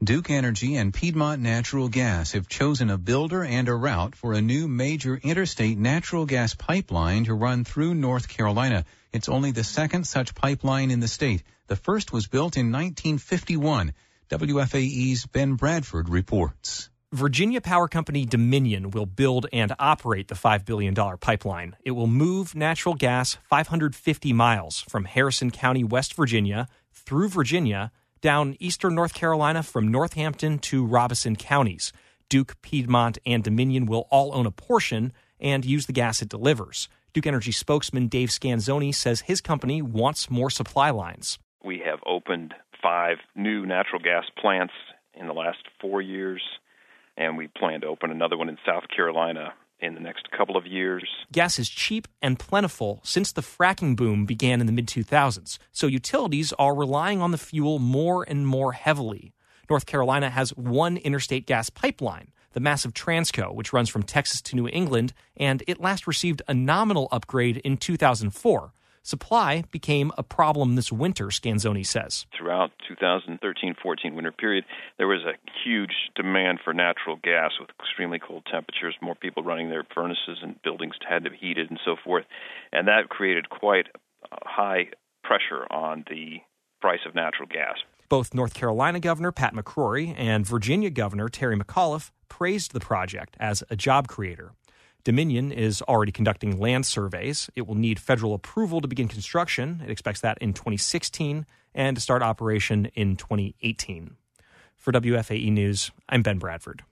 Duke Energy and Piedmont Natural Gas have chosen a builder and a route for a new major interstate natural gas pipeline to run through North Carolina. It's only the second such pipeline in the state. The first was built in 1951. WFAE's Ben Bradford reports. Virginia power company Dominion will build and operate the $5 billion pipeline. It will move natural gas 550 miles from Harrison County, West Virginia, through Virginia, down eastern North Carolina from Northampton to Robeson counties. Duke, Piedmont, and Dominion will all own a portion and use the gas it delivers. Duke Energy spokesman Dave Scanzoni says his company wants more supply lines. We have opened 5 new natural gas plants in the last 4 years, and we plan to open another one in South Carolina in the next couple of years. Gas is cheap and plentiful since the fracking boom began in the mid-2000s, so utilities are relying on the fuel more and more heavily. North Carolina has one interstate gas pipeline, the massive Transco, which runs from Texas to New England, and it last received a nominal upgrade in 2004. Supply became a problem this winter, Scanzoni says. Throughout 2013-14 winter period, there was a huge demand for natural gas with extremely cold temperatures, more people running their furnaces and buildings had to be heated and so forth. And that created quite high pressure on the price of natural gas. Both North Carolina Governor Pat McCrory and Virginia Governor Terry McAuliffe praised the project as a job creator. Dominion is already conducting land surveys. It will need federal approval to begin construction. It expects that in 2016 and to start operation in 2018. For WFAE News, I'm Ben Bradford.